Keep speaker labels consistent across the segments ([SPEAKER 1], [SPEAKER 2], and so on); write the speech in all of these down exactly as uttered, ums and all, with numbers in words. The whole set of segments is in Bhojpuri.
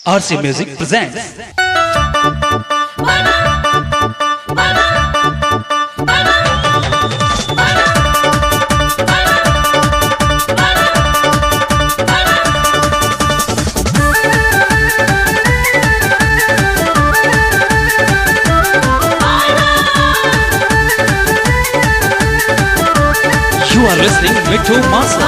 [SPEAKER 1] R C Music presents. You are listening Mithu Master.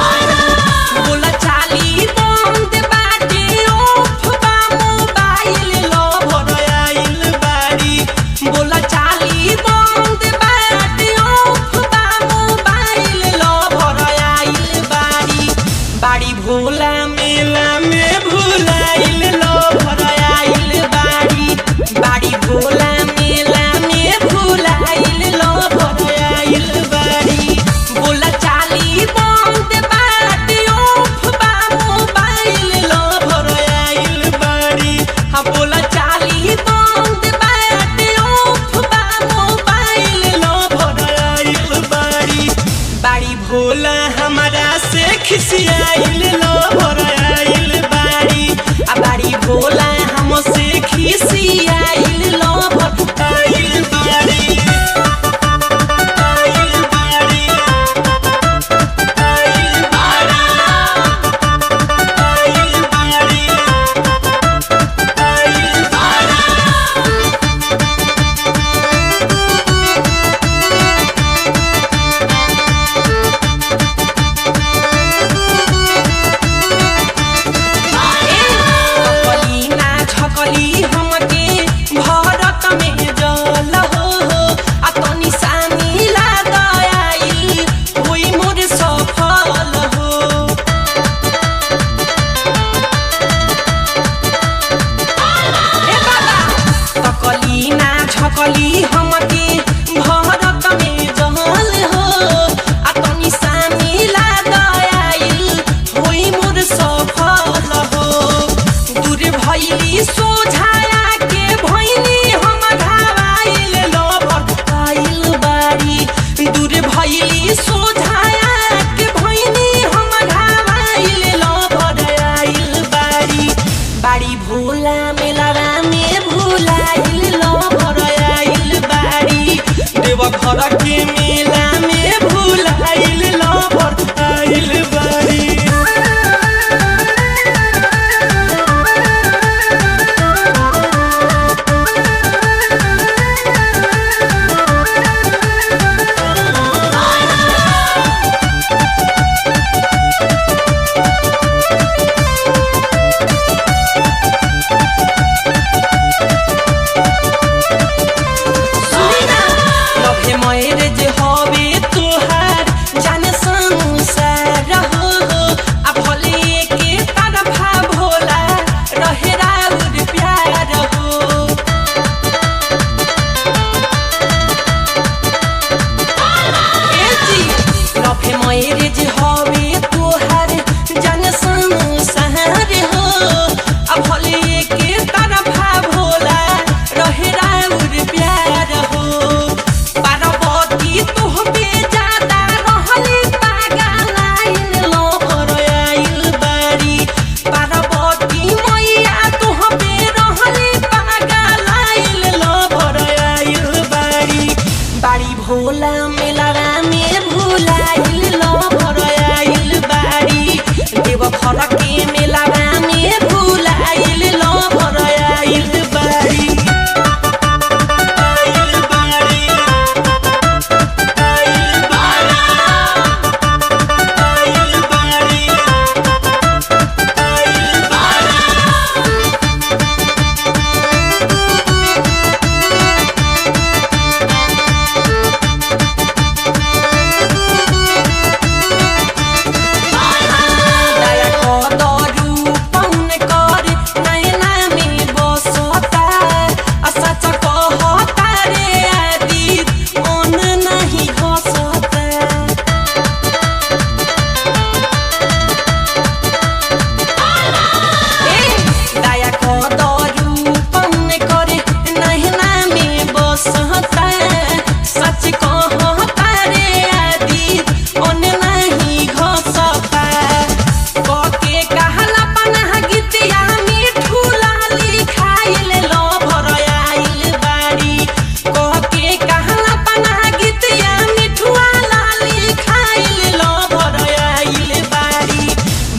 [SPEAKER 2] Bhola मेला में भुलाइल लो भराइल बाड़ी बाड़ी भोला मेला में भुलाइल लो भराइल बाड़ी बोला चाली बंद बाटी ओफ बा मोबाइल लो भराइल बाड़ी हाँ बोला चाली बंद बाटी ओफ बा मोबाइल लो भराइल बाड़ी बाड़ी भोला हमारा से खिसियाइल लो भराइल बाड़ी आ बाड़ी भोला हमसे खिसियाइल लो भराइल बाड़ी आइल बाड़ी आइल बाड़ी आइल बाड़ी आइल बाड़ी कली हमके भारत में जल हो आ तनी सानी लगाइल होई मोर सफल हो ए बाबा कली ना झकली हमके भारत में जल हो आ तनी सानी लगाइल होई मोर सफल हो दूर भइली सोझाया के भइनी हम घावाइल लो भराइल बाड़ी दूर भइली सोझाया के भइनी हम घावाइल लो भराइल बाड़ी बाड़ी भोला मेलावा में भुलाइल लो भराइल बाड़ी देव घर के मेला में भुलाइल लो भराइल बाड़ी मैरेज हवे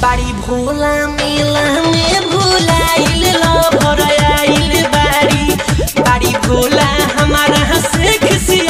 [SPEAKER 2] बाड़ी भोला मेला में भुलाइल लभर आइल बाड़ी बाड़ी भोला हमारा से खिसी